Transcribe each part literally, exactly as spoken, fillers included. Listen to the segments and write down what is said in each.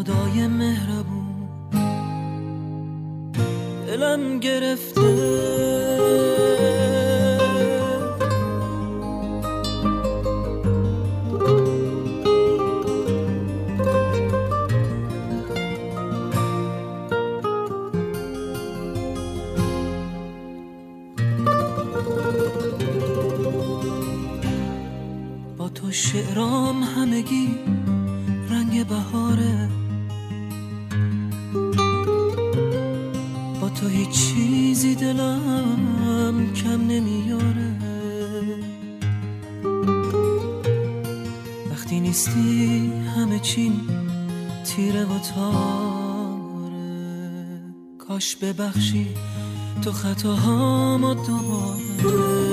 خدای مهربون دلم گرفته، با تو شعرام همگی رنگ بهاره، با تو هیچ چیزی دلم کم نمیاره. وقتی نیستی همه چیم تیره و تاره، کاش ببخشی تو خطاهامو دوباره.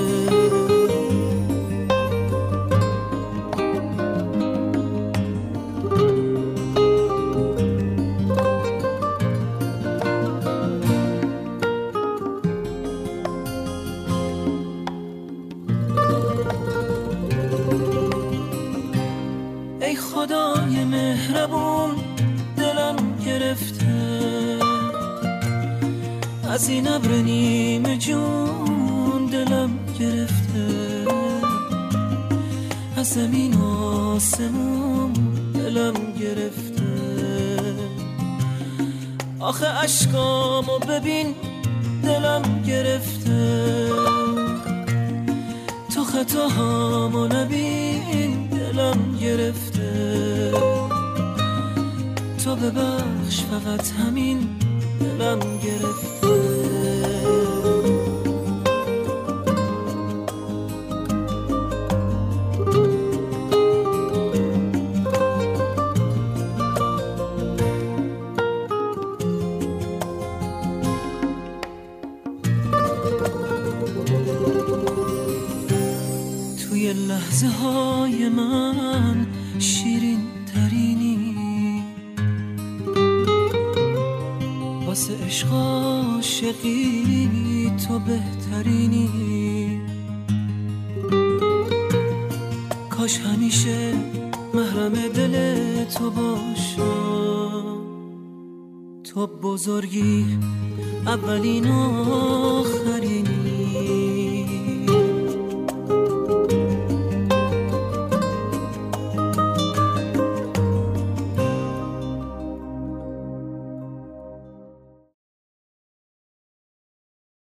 ای خدای مهربون دلم گرفته، از این ابر نیمه جون دلم گرفته، از زمین آسمون دلم گرفته. آخه اشکامو ببین دلم گرفته، تو خطاهامو نبین دلم گرفته. تو ببخش فقط همین دلم گرفته. توی لحظه های من شیرین ترینی، واسه عشق عاشقی تو بهترینی. کاش همیشه محرم دل تو باشم، تو بزرگی اولین آخر